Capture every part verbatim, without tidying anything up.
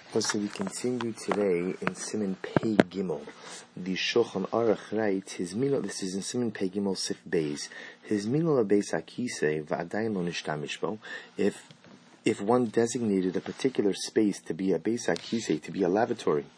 So we continue today in Siman Pei Gimel. The Shulchan Aruch writes, his minol, this is in Siman Pei Gimel Sif Beis, his minol beis hakisei v'adayin lo nishtamish bo. If if one designated a particular space to be a beis hakisei, to be a lavatory,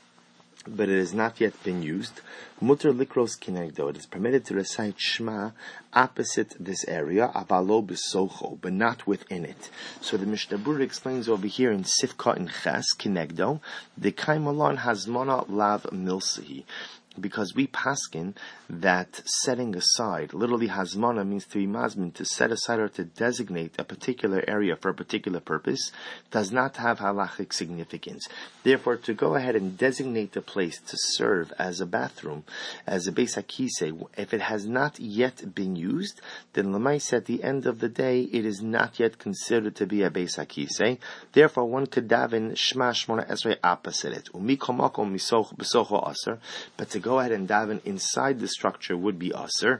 but it has not yet been used, mutter likros kinegdo, it is permitted to recite Shema opposite this area, avalo b'socho, but not within it. So the Mishnah Berurah explains over here in Sifka in Ches kinegdo, the kaimalon hazmona lav milsahi. Because we paskin that setting aside, literally hazmana means to be mazmin, to set aside or to designate a particular area for a particular purpose, does not have halachic significance. Therefore, to go ahead and designate a place to serve as a bathroom, as a beis hakisei, if it has not yet been used, then l'maisa at the end of the day, it is not yet considered to be a beis hakisei. Therefore, one could daven shema shmona esrei opposite it. Umikol makom b'socho aser, but to go ahead and daven inside the structure would be aser.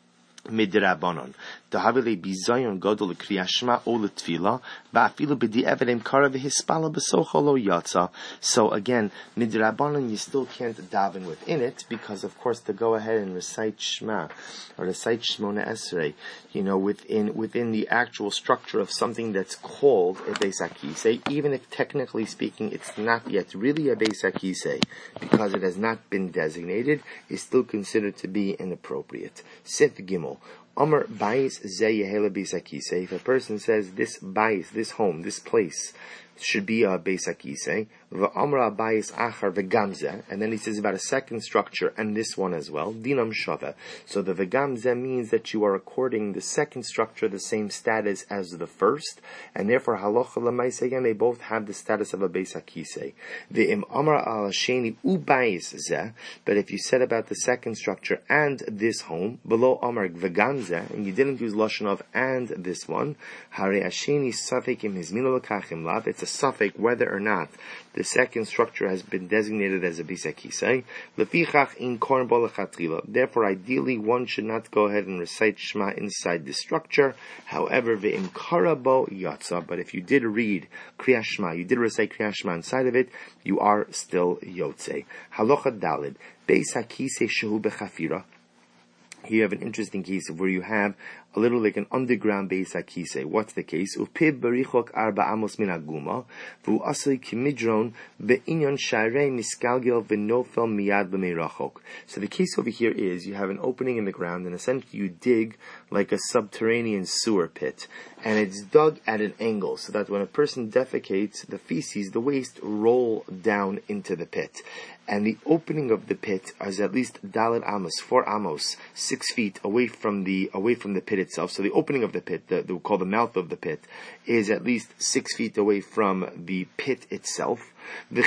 Midrabanon. Dahavile bizayon gadol kriyas shema o l'tfila, ba'afilu b'di'evedem kara v'hispala b'socho lo yatsa. So again, midrabanon, you still can't daven within it, because of course to go ahead and recite Shema or recite Shmona Esrei, you know, within within the actual structure of something that's called a beis hakisei, even if technically speaking it's not yet really a beis hakisei, because it has not been designated, is still considered to be inappropriate. Sif Gimel. Amar Bais Zeh Yehela Beis Hakisei. If a person says this Bais, this home, this place should be a Beis Hakisei, v'amra Bais Achar v'gamzeh, and then he says about a second structure and this one as well, Dinam Shava. So the v'gamzeh means that you are according the second structure the same status as the first, and therefore halacha l'maisa again they both have the status of a Beis Hakisei. V'im amra al sheni u Bais Zeh, but if you said about the second structure and this home, below amar v'gamzeh, and you didn't use lashon of and this one, hare asheni safek im hizminu l'kachim lav, it's a suffix whether or not the second structure has been designated as a beis hakisei. Lefichach in korn bo lechatchila. Therefore, ideally, one should not go ahead and recite Shema inside the structure. However, ve'im kara bo yatsa. But if you did read Kriyas Shema, you did recite Kriyas Shema inside of it, you are still yotze. Halacha dalid beis hakisei shehu bechafira. Here you have an interesting case of where you have a little like an underground beis hakisei. What's the case? Upib berichok arba amos min aguma, v'u asli kimidron be'inyon sharei miskalgel v'nofel miyad b'meirachok. So the case over here is you have an opening in the ground, and essentially you dig like a subterranean sewer pit, and it's dug at an angle so that when a person defecates, the feces, the waste, roll down into the pit. And the opening of the pit is at least dalet amos, four amos, six feet away from the away from the pit itself. So the opening of the pit, the, the, we'll call the mouth of the pit, is at least six feet away from the pit itself. So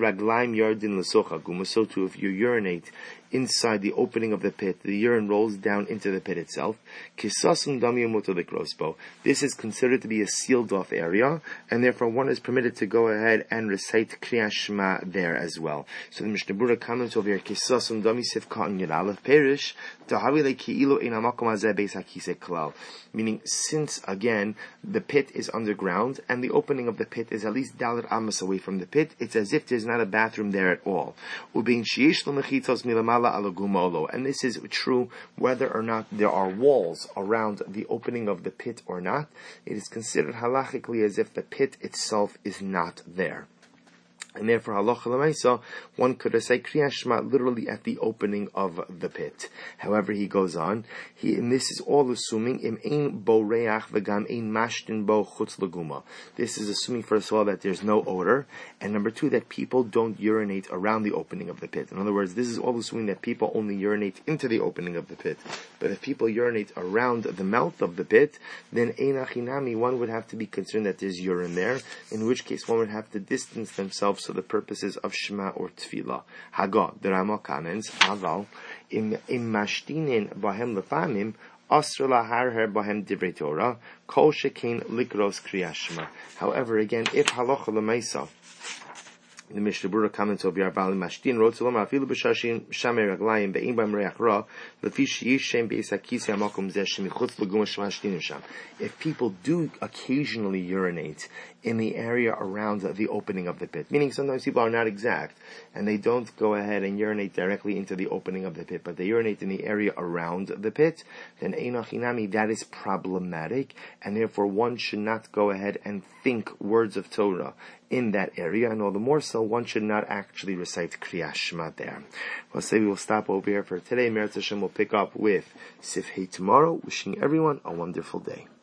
too, if you urinate inside the opening of the pit, the urine rolls down into the pit itself. This is considered to be a sealed off area, and therefore one is permitted to go ahead and recite Kriyas Shema there as well. So the Mishnah Berurah comments over here, Kisasum dami sifka in Yiralef perish, meaning since again the pit is underground and the opening of the pit is at least dalet amos away from the pit, it's as if there's not a bathroom there at all. And this is true whether or not there are walls around the opening of the pit or not. It is considered halachically as if the pit itself is not there. And therefore, halacha l'maisa, one could recite Kriyas Shema literally at the opening of the pit. However, he goes on, he, and this is all assuming im ein bo reach v'gam ein mashtin bo chutz leguma. This is assuming, first of all, that there's no odor, and number two, that people don't urinate around the opening of the pit. In other words, this is all assuming that people only urinate into the opening of the pit. But if people urinate around the mouth of the pit, then ein achinami, one would have to be concerned that there's urine there, in which case one would have to distance themselves for the purposes of Shema or Tefillah. Haga, the Rama comments, Aval, im mashtinin bahem lefamim, asr laharher bahem divrei Torah, kol shekein likros Kriyas Shema. However, again, if halacha l'maisa, The Mishnah Berurah comments over Yarvalim Mashtin wrote to Lomar Afilu b'Shashin Shamer Raglayim Be'im Bam Reach Ra Lefi Sheyish Shem Beis HaKisei HaMakom Zeh Shemichutz L'Guma Shmashtin Sham. If people do occasionally urinate in the area around the opening of the pit, meaning sometimes people are not exact and they don't go ahead and urinate directly into the opening of the pit, but they urinate in the area around the pit, then Einoch Hinami, that is problematic, and therefore one should not go ahead and think words of Torah in that area, and all the more so, one should not actually recite Kriyas Shema there. We'll say we will stop over here for today. Meretz Hashem will pick up with Sif Hey tomorrow. Wishing everyone a wonderful day.